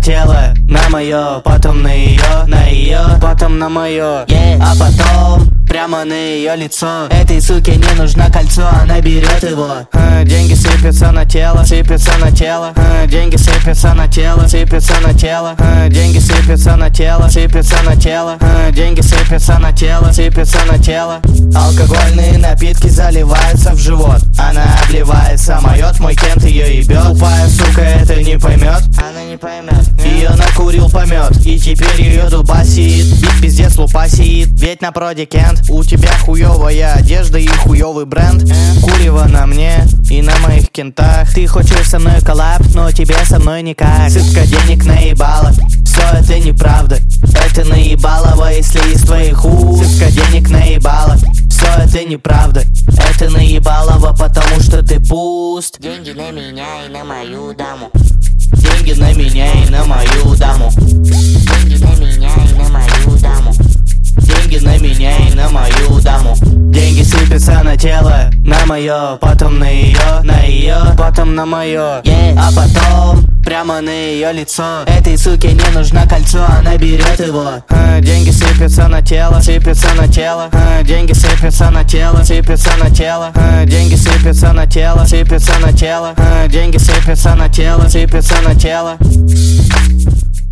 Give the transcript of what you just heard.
тело, на мое, потом на ее, потом на мое, а потом прямо на ее лицо. Этой суке не нужно кольцо, она берет его. Деньги сыпятся на тело, сыпятся на тело. Деньги сыпятся на тело, сыпятся на тело. Деньги сыпятся на тело, сыпятся на тело. Деньги сыпятся на тело, сыпятся на тело. Алкогольные напитки заливаются в живот. Она обливается, моет, мой Кент ее ебет. Тупая сука это не поймет, она не поймет. ее накурил помет, и теперь ее дубасит. Бит пиздец лупасит, ведь на проде Кент. У тебя хуёвая одежда и хуёвый бренд. Курево на мне и на моих кентах. Ты хочешь со мной коллаб, но тебе со мной никак. Сытка денег наебала, все это неправда. Это наебалово, если из твоих уст. Сытка денег наебала, все это неправда. Это наебалово, потому что ты пуст. Деньги на меня и на мою даму. Деньги на меня и на мою даму. Деньги на меня и на мою даму. Деньги на меня и на мою даму. Деньги сыпятся на тело, на мое, потом на ее, потом на мое, а потом прямо на ее лицо. Этой суке не нужно кольцо, она берет его. Деньги сыпятся на тело, сыпятся на тело. Деньги сыпятся на тело, сыпятся на тело. Деньги сыпятся на тело, сыпятся на тело. Деньги сыпятся на тело, сыпятся на тело.